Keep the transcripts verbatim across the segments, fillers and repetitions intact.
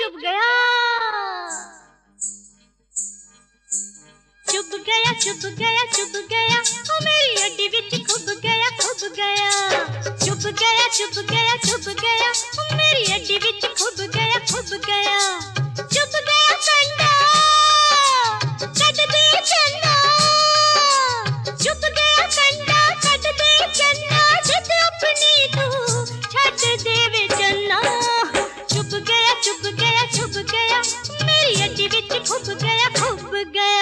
चुभ गया चुभ गया चुभ गया चुभ गया ओ मेरी हड्डी विच खुब गया खुब गया चुभ गया चुभ गया चुभ गया ओ मेरी हड्डी विच खुब गया खुब गया चुभ गया कंडा कट दे चन्ना चुभ गया कंडा कट दे चन्ना जिद अपनी तू छड़ देवे चन्ना चुभ गया चुभ गया चुभ गया मेरी हड्डी विच खुब गया खुब गया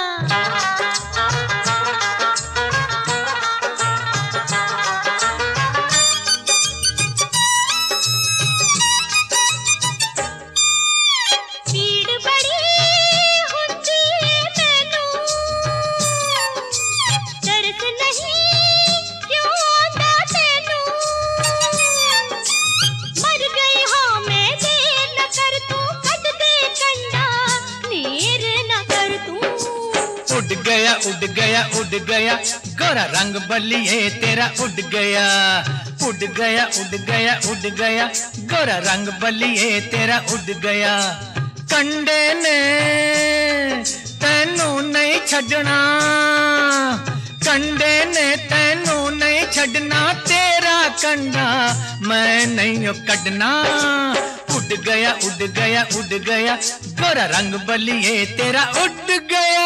उड़ गया उड़ गया उड़ गया गोरा रंग बलिए तेरा उड़ गया उड़ गया उड़ गया उड़ गया गोरा रंग बलिए तेरा उड़ गया कंडे ने तैनू नहीं छड़ना कंडे ने तैनू नहीं छड़ना तेरा कंडा मैं नहीं कटना उड़ गया उड़ गया उड़ गया गोरा रंग बलिए तेरा उड़ गया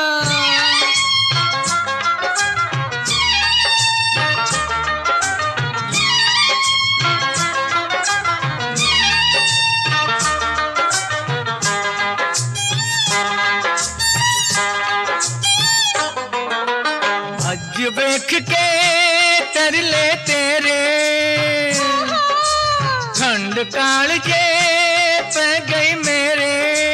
अज वेख के तरले तेरे ठंड कालजे पै गई मेरे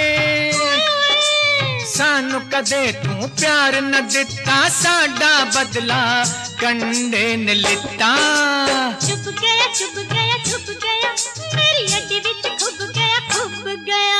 सानू कदे तू प्यार न दिता साडा बदला कंडे ने लिता चुभ गया चुभ गया चुभ गया मेरी हड्डी विच खुब गया खुब गया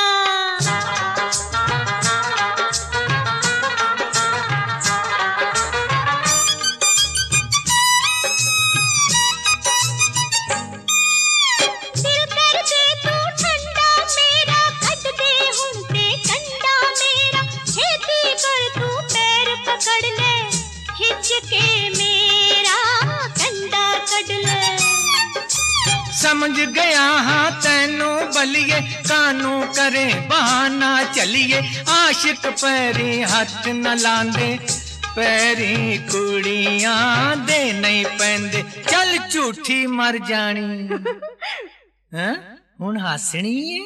समझ गया हाँ तैनू बलिए कानू करे बहाना चलिए आशिक पैरी हाथ न लांदे पैरी कुड़ियां दे नहीं पैंदे चल झूठी मर जानी हैं हुण हसनी है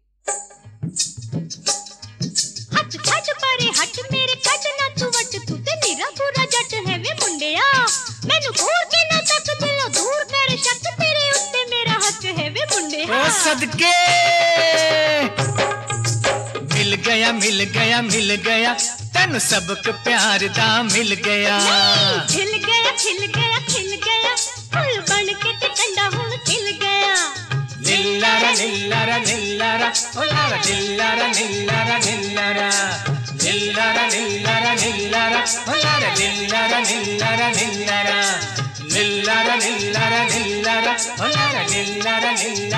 हट छट परे हट मेरे कट ना तू वट तू ते नीरा पूरा जट है वे मुंडिया मैनू घूर के ना तक दिलों दूर कर शक तेरे उत्ते मेरा हक है वे मुंडिया ओ सदके मिल गया मिल गया मिल गया तैनू सबक प्यार दा मिल गया खिल गया खिल गया खिल गया फूल बन के ते कंडा हुण खिल गया लिल्लारा लिल्लारा लिल्लारा ओ लारा लिल्लारा लिल्लारा लिल्लारा लिल्लारा लिल्लारा लिल्लारा ओ लारा लिल्लारा लिल्लारा लिल्लारा लिल्लारा लिल्लारा लिल्लारा ओ लारा लिल्लारा लिल्लारा